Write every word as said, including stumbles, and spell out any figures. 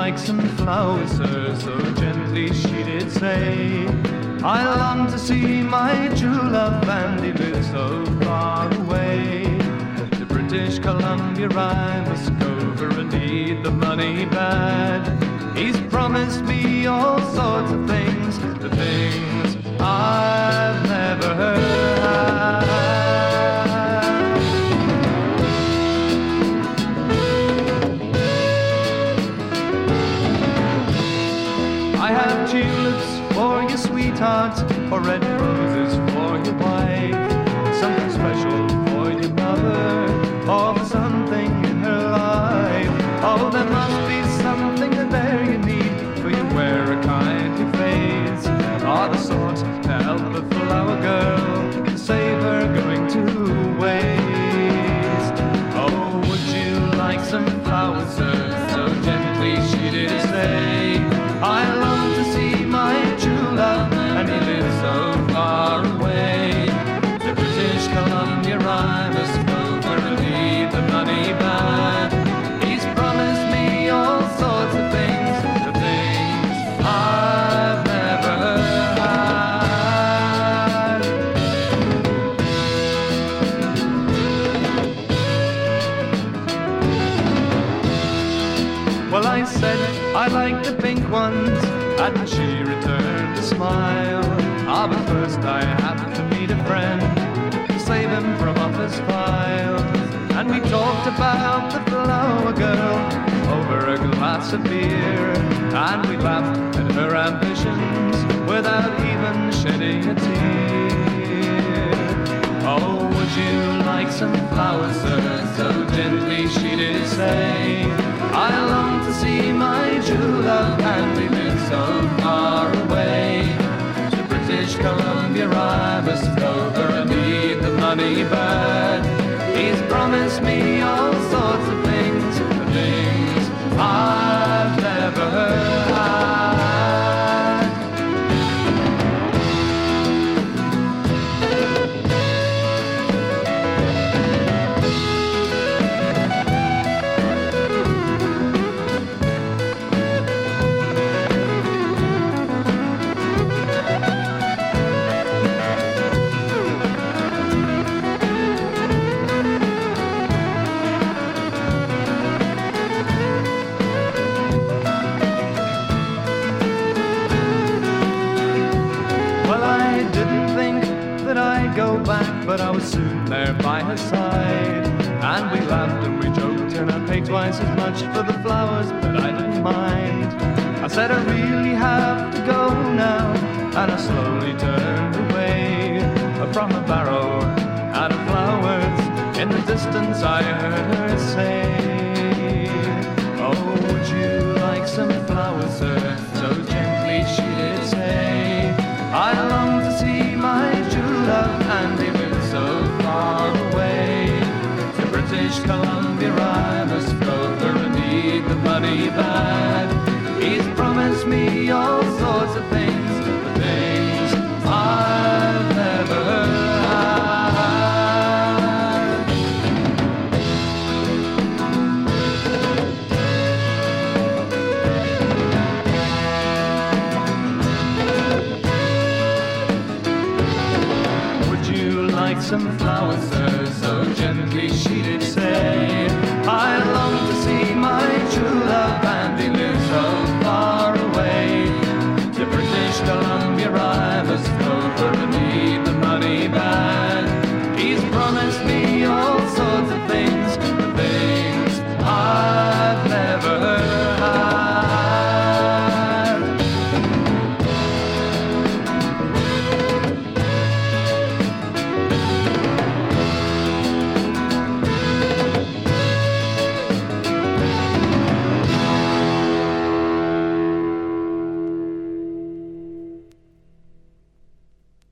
like some flowers, sir? So gently she did say, I long to see my true love, and he lives so far away. To British Columbia I must go, for I need the money bad. He's promised me all sorts of things, the things I've never heard. I have tulips for your sweetheart, or red roses for your wife, something special for your mother, or for something in her life. Oh, there must be something there you need, for you wear a kindly face, are the sort to help a flower girl and save her going to waste. Oh, would you like some flowers, sir? So gently she did say, I long to see my true love, and he lives so far away. To British Columbia I must go, for I need the money bad. He's promised me all sorts of things, the things I've never had. Well, I said I like the pink ones, and she returned a smile. Ah, but first I happened to meet a friend to save him from office files, and we talked about the flower girl over a glass of beer, and we laughed at her ambitions without even shedding a tear. Oh, would you like some flowers, sir? So gently she did say, I long to see my true love, and we live so far away. To British Columbia I must go, for I need the money bad. He's promised me all sorts of things, the things I've never had. Go back, but I was soon there by her side, and we laughed and we joked, and I paid twice as much for the flowers, but I didn't mind. I said I really have to go now, and I slowly turned away from a barrow out of flowers. In the distance I heard her say, oh, would you like some flowers, sir? So gently she did say, I long to see my true love, and he lives so far away. To British Columbia I must go, for I need the money bad. He's promised me all sorts of things, the things I've never had. Some flowers, sir, so gently she did say, I long to see my true love, and he lives so far away. To British Columbia I must go, for I need the money bad. He's promised me all sorts of things,